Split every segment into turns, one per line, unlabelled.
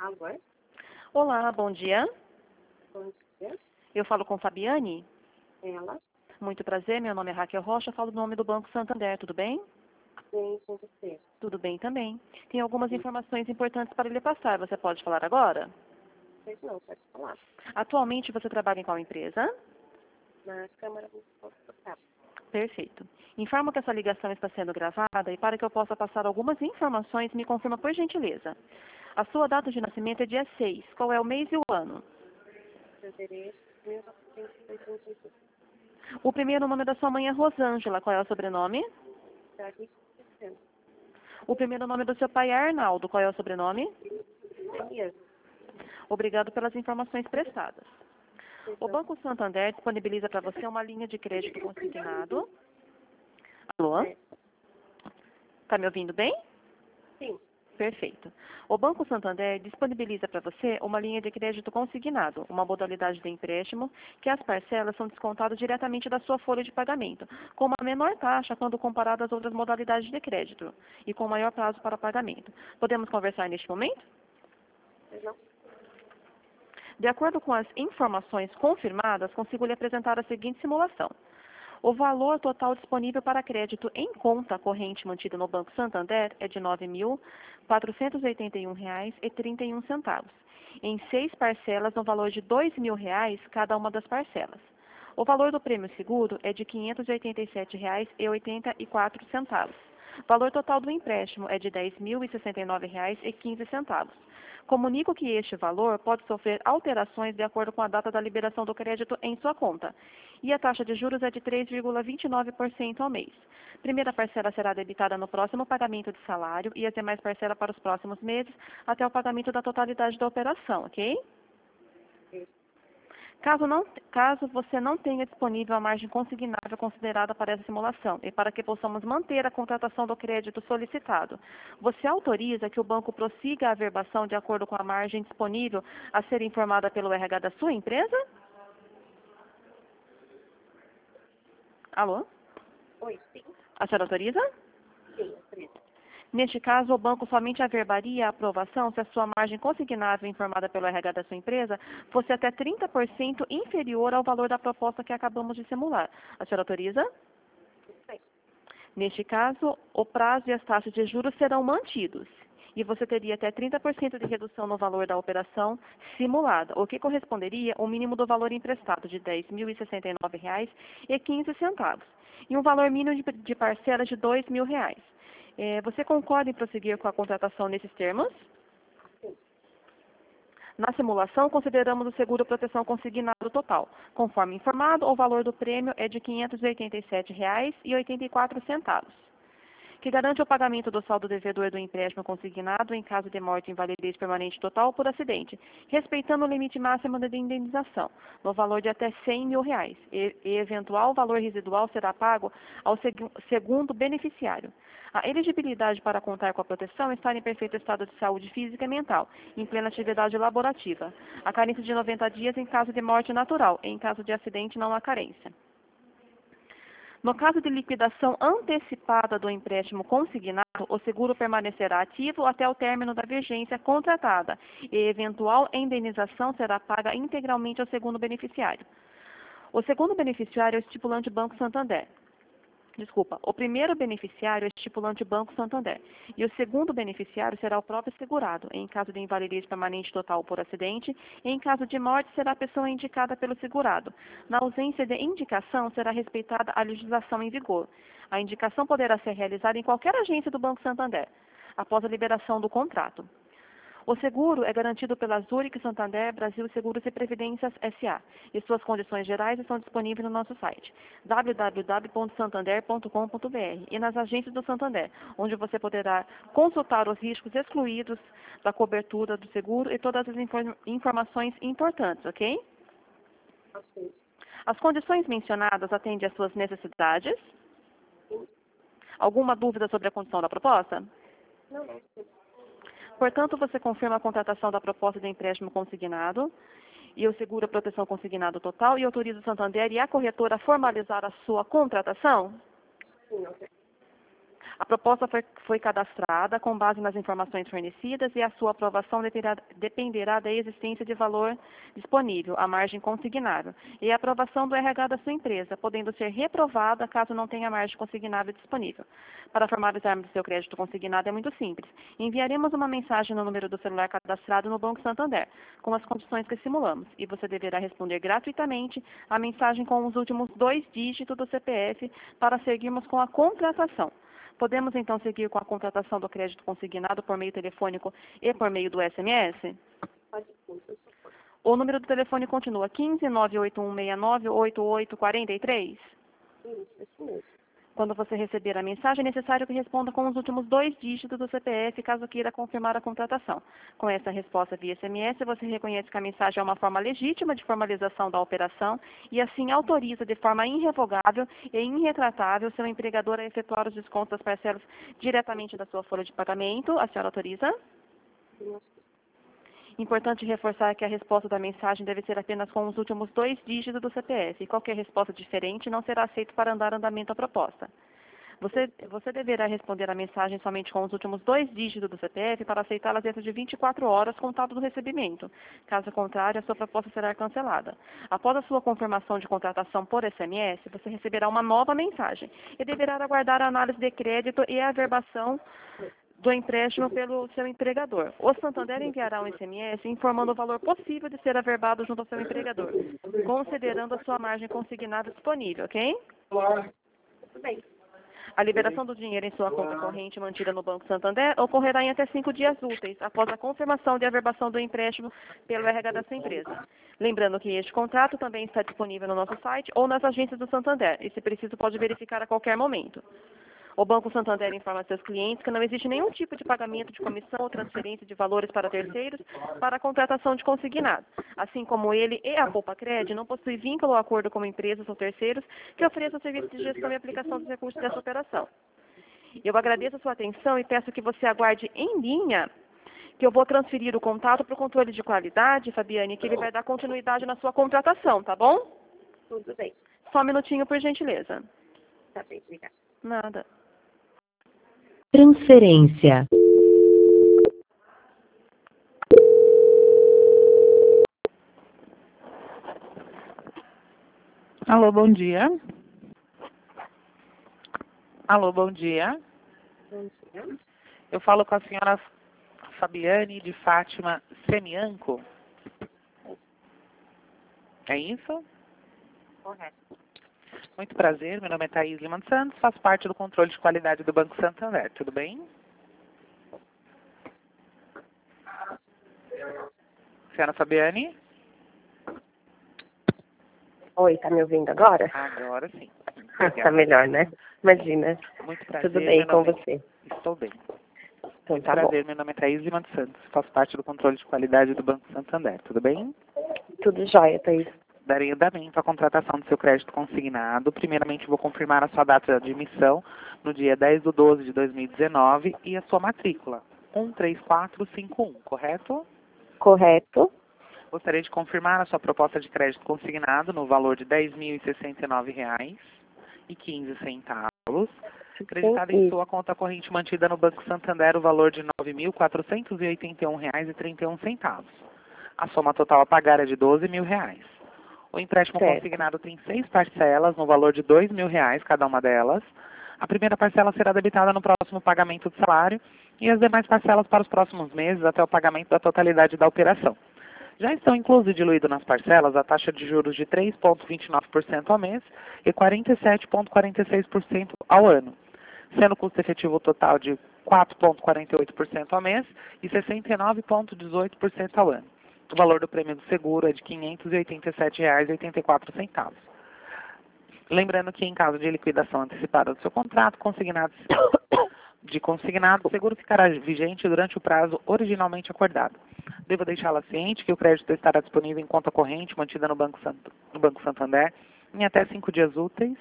Alô?
Olá, bom dia.
Bom dia.
Eu falo com Fabiane.
Ela?
Muito prazer, meu nome é Raquel Rocha, falo do nome do Banco Santander, tudo bem?
Sim, com você.
Tudo bem também. Tem algumas informações importantes para lhe passar, você pode falar agora?
Pois não, pode falar.
Atualmente você trabalha em qual empresa?
Na Câmara Municipal de Sorocaba.
Perfeito. Informo que essa ligação está sendo gravada e para que eu possa passar algumas informações, me confirma por gentileza. A sua data de nascimento é dia 6. Qual é o mês e o ano?
Fevereiro de 1982.
O primeiro nome da sua mãe é Rosângela. Qual é o sobrenome?
Cidade de Sessenta.
O primeiro nome do seu pai é Arnaldo. Qual é o sobrenome?
Elias.
Obrigado pelas informações prestadas. O
Então,
Banco Santander disponibiliza para você uma linha de crédito consignado. Alô?
é,
Está me ouvindo bem?
sim,
Perfeito. O Banco Santander disponibiliza para você uma linha de crédito consignado, uma modalidade de empréstimo que as parcelas são descontadas diretamente da sua folha de pagamento, com uma menor taxa quando comparado às outras modalidades de crédito e com maior prazo para pagamento. Podemos conversar neste momento?
pois não.
De acordo com as informações confirmadas, consigo lhe apresentar a seguinte simulação. O valor total disponível para crédito em conta corrente mantido no Banco Santander é de R$ 9.481,31, em 6 parcelas no valor de R$ 2.000 cada uma das parcelas. O valor do prêmio seguro é de R$ 587,84. O valor total do empréstimo é de R$ 10.069,15. Comunico que este valor pode sofrer alterações de acordo com a data da liberação do crédito em sua conta. E a taxa de juros é de 3,29% ao mês. Primeira parcela será debitada no próximo pagamento de salário e as demais parcelas para os próximos meses até o pagamento da totalidade da operação, ok?
Ok.
Caso você não tenha disponível a margem consignável considerada para essa simulação e para que possamos manter a contratação do crédito solicitado, você autoriza que o banco prossiga a averbação de acordo com a margem disponível a ser informada pelo RH da sua empresa? Alô?
Oi, sim,
A senhora autoriza?
sim, autoriza.
Neste caso, o banco somente averbaria a aprovação se a sua margem consignável informada pelo RH da sua empresa fosse até 30% inferior ao valor da proposta que acabamos de simular. A senhora autoriza?
Tudo bem.
Neste caso, o prazo e as taxas de juros serão mantidos. E você teria até 30% de redução no valor da operação simulada, o que corresponderia ao mínimo do valor emprestado de R$ 10.069,15 e um valor mínimo de parcela de R$ 2.000. Você concorda em prosseguir com a contratação nesses termos?
Sim,
Na simulação, consideramos o seguro proteção consignado total. Conforme informado, o valor do prêmio é de R$ 587,84, que garante o pagamento do saldo devedor do empréstimo consignado em caso de morte, invalidez permanente total por acidente, respeitando o limite máximo de indenização, no valor de até R$ 100.000, e eventual valor residual será pago ao segundo beneficiário. A elegibilidade para contar com a proteção está em perfeito estado de saúde física e mental, em plena atividade laborativa. A carência de 90 dias em caso de morte natural, e em caso de acidente não há carência. No caso de liquidação antecipada do empréstimo consignado, o seguro permanecerá ativo até o término da vigência contratada e eventual indenização será paga integralmente ao segundo beneficiário. O segundo beneficiário é o estipulante Banco Santander. Desculpa, o primeiro beneficiário é o estipulante Banco Santander e o segundo beneficiário será o próprio segurado, em caso de invalidez permanente total por acidente, e em caso de morte será a pessoa indicada pelo segurado. Na ausência de indicação, será respeitada a legislação em vigor. A indicação poderá ser realizada em qualquer agência do Banco Santander, após a liberação do contrato. O seguro é garantido pela Zurich Santander Brasil Seguros e Previdências S.A. e suas condições gerais estão disponíveis no nosso site www.santander.com.br e nas agências do Santander, onde você poderá consultar os riscos excluídos da cobertura do seguro e todas as informações importantes, ok?
ok.
As condições mencionadas atendem às suas necessidades?
Sim.
Alguma dúvida sobre a condição da proposta?
Não, não, sim.
Portanto, você confirma a contratação da proposta de empréstimo consignado e o seguro proteção consignado total e autoriza o Santander e a corretora a formalizar a sua contratação?
Sim, ok.
A proposta foi cadastrada com base nas informações fornecidas e a sua aprovação dependerá da existência de valor disponível, a margem consignável, e a aprovação do RH da sua empresa, podendo ser reprovada caso não tenha margem consignável disponível. Para formalizarmos o seu crédito consignado é muito simples. Enviaremos uma mensagem no número do celular cadastrado no Banco Santander, com as condições que simulamos, e você deverá responder gratuitamente a mensagem com os últimos 2 dígitos do CPF para seguirmos com a contratação. Podemos, então, seguir com a contratação do crédito consignado por meio telefônico e por meio do SMS?
Pode pôr, por favor.
O número do telefone continua 15 98169 8843.
Isso mesmo.
Quando você receber a mensagem, é necessário que responda com os últimos 2 dígitos do CPF, caso queira confirmar a contratação. Com essa resposta via SMS, você reconhece que a mensagem é uma forma legítima de formalização da operação e, assim, autoriza de forma irrevogável e irretratável seu empregador a efetuar os descontos das parcelas diretamente da sua folha de pagamento. A senhora autoriza? Importante reforçar que a resposta da mensagem deve ser apenas com os últimos 2 dígitos do CPF. Qualquer resposta diferente não será aceita para dar andamento à proposta. Você deverá responder a mensagem somente com os últimos 2 dígitos do CPF para aceitá-la dentro de 24 horas contado do recebimento. Caso contrário, a sua proposta será cancelada. Após a sua confirmação de contratação por SMS, você receberá uma nova mensagem e deverá aguardar a análise de crédito e a averbação do empréstimo pelo seu empregador. O Santander enviará um SMS informando o valor possível de ser averbado junto ao seu empregador, considerando a sua margem consignada disponível, ok?
Tudo bem.
A liberação do dinheiro em sua conta corrente mantida no Banco Santander ocorrerá em até 5 dias úteis, após a confirmação de averbação do empréstimo pelo RH da sua empresa. Lembrando que este contrato também está disponível no nosso site ou nas agências do Santander, e se preciso pode verificar a qualquer momento. O Banco Santander informa seus clientes que não existe nenhum tipo de pagamento de comissão ou transferência de valores para terceiros para a contratação de consignado, assim como ele e a Poupa-Cred não possuem vínculo ou acordo com empresas ou terceiros que ofereçam serviços de gestão e aplicação dos recursos dessa operação. Eu agradeço a sua atenção e peço que você aguarde em linha, que eu vou transferir o contato para o controle de qualidade, Fabiane, que ele vai dar continuidade na sua contratação, tá bom?
Tudo bem.
Só um minutinho, por gentileza.
Tá bem, obrigada.
Nada.
Transferência.
Alô, bom dia. Alô, bom dia.
Bom dia.
Eu falo com a senhora Fabiane de Fátima Semianco. É isso?
Correto.
Muito prazer, meu nome é Thaís Lima dos Santos, faço parte do controle de qualidade do Banco Santander, tudo bem? Senhora Fabiane?
Oi, tá me ouvindo agora?
Agora sim.
Tá
Obrigada.
melhor, né? Imagina.
Muito prazer.
Tudo bem
meu
com
nome
você?
Estou bem.
Então
Muito
tá bom.
prazer, meu nome é Thaís Lima dos Santos, faço parte do controle de qualidade do Banco Santander, tudo bem?
Tudo jóia, Thaís.
Darei andamento à contratação do seu crédito consignado. Primeiramente, vou confirmar a sua data de emissão no dia 10/12 de 2019 e a sua matrícula, 13451, correto?
Correto.
Gostaria de confirmar a sua proposta de crédito consignado no valor de R$ 10.069,15, acreditada em sua conta corrente mantida no Banco Santander o valor de R$ 9.481,31. A soma total a pagar é de R$ 12.000. O empréstimo
Certo.
consignado tem 6 parcelas, no valor de R$ 2.000 cada uma delas. A primeira parcela será debitada no próximo pagamento do salário e as demais parcelas para os próximos meses até o pagamento da totalidade da operação. Já estão inclusos e diluídos nas parcelas a taxa de juros de 3,29% ao mês e 47,46% ao ano, sendo o custo efetivo total de 4,48% ao mês e 69,18% ao ano. O valor do prêmio do seguro é de R$ 587,84. Lembrando que, em caso de liquidação antecipada do seu contrato, o seguro ficará vigente durante o prazo originalmente acordado. Devo deixá-la ciente que o crédito estará disponível em conta corrente mantida no Banco Santander em até 5 dias úteis,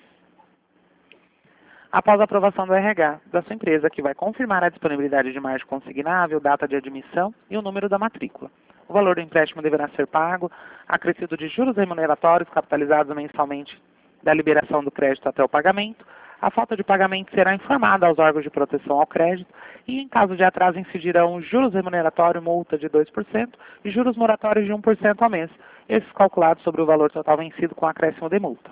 após a aprovação do RH da sua empresa, que vai confirmar a disponibilidade de margem consignável, data de admissão e o número da matrícula. O valor do empréstimo deverá ser pago, acrescido de juros remuneratórios capitalizados mensalmente da liberação do crédito até o pagamento, A falta de pagamento será informada aos órgãos de proteção ao crédito e, em caso de atraso, incidirão juros remuneratórios, multa de 2% e juros moratórios de 1% ao mês, esses calculados sobre o valor total vencido com acréscimo de multa.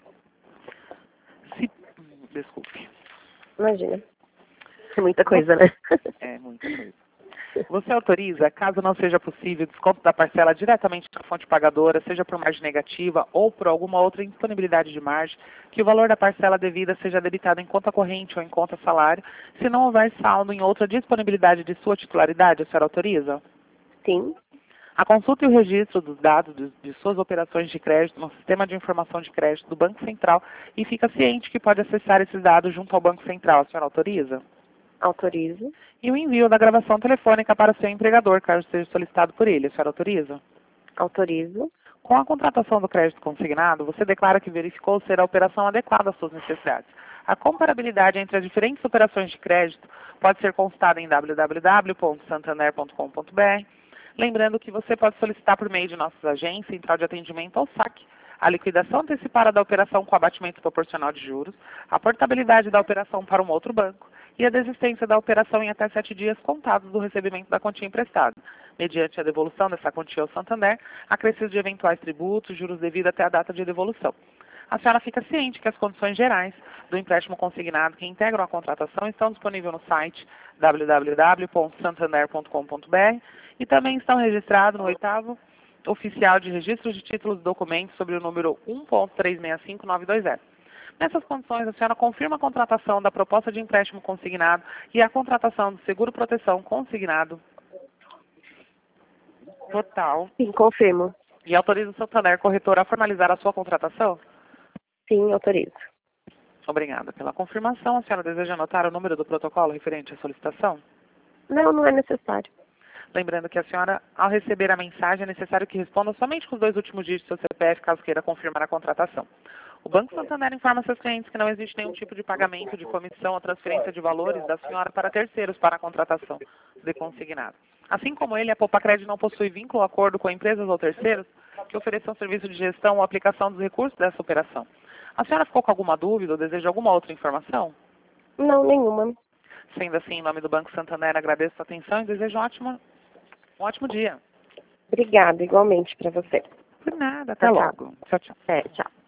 Desculpe.
Imagina. É muita coisa, né?
É muita coisa. Você autoriza, caso não seja possível, desconto da parcela diretamente da fonte pagadora, seja por margem negativa ou por alguma outra indisponibilidade de margem, que o valor da parcela devida seja debitado em conta corrente ou em conta salário, se não houver saldo em outra disponibilidade de sua titularidade, a senhora autoriza?
Sim.
A consulta e o registro dos dados de suas operações de crédito no Sistema de Informação de Crédito do Banco Central e fica ciente que pode acessar esses dados junto ao Banco Central, a senhora autoriza?
Autorizo.
E o envio da gravação telefônica para o seu empregador, caso seja solicitado por ele. A senhora autoriza?
Autorizo.
Com a contratação do crédito consignado, você declara que verificou ser a operação adequada às suas necessidades. A comparabilidade entre as diferentes operações de crédito pode ser consultada em www.santander.com.br. Lembrando que você pode solicitar por meio de nossas agências, Central de Atendimento ou SAC, a liquidação antecipada da operação com abatimento proporcional de juros, a portabilidade da operação para um outro banco e a desistência da operação em até 7 dias contados do recebimento da quantia emprestada, mediante a devolução dessa quantia ao Santander, acrescido de eventuais tributos, juros devidos até a data de devolução. A senhora fica ciente que as condições gerais do empréstimo consignado que integram a contratação estão disponíveis no site www.santander.com.br e também estão registrados no 8º Oficial de Registro de Títulos e Documentos sobre o número 1.365920. Nessas condições, a senhora confirma a contratação da proposta de empréstimo consignado e a contratação do seguro-proteção consignado total.
Sim, confirmo.
E autoriza o Santander Corretor a formalizar a sua contratação?
Sim, autorizo.
Obrigada pela confirmação. A senhora deseja anotar o número do protocolo referente à solicitação?
Não, não é necessário.
Lembrando que a senhora, ao receber a mensagem, é necessário que responda somente com os 2 últimos dígitos do seu CPF, caso queira confirmar a contratação. O Banco Santander informa seus clientes que não existe nenhum tipo de pagamento de comissão ou transferência de valores da senhora para terceiros para a contratação de consignado. Assim como ele, a Poupa-Crédito não possui vínculo ou acordo com empresas ou terceiros que ofereçam serviço de gestão ou aplicação dos recursos dessa operação. A senhora ficou com alguma dúvida ou deseja alguma outra informação?
Não, nenhuma.
Sendo assim, em nome do Banco Santander, agradeço a atenção e desejo um ótimo dia.
Obrigada, igualmente para você.
Por nada, até
Tchau.
logo. Tchau, tchau.
Tchau.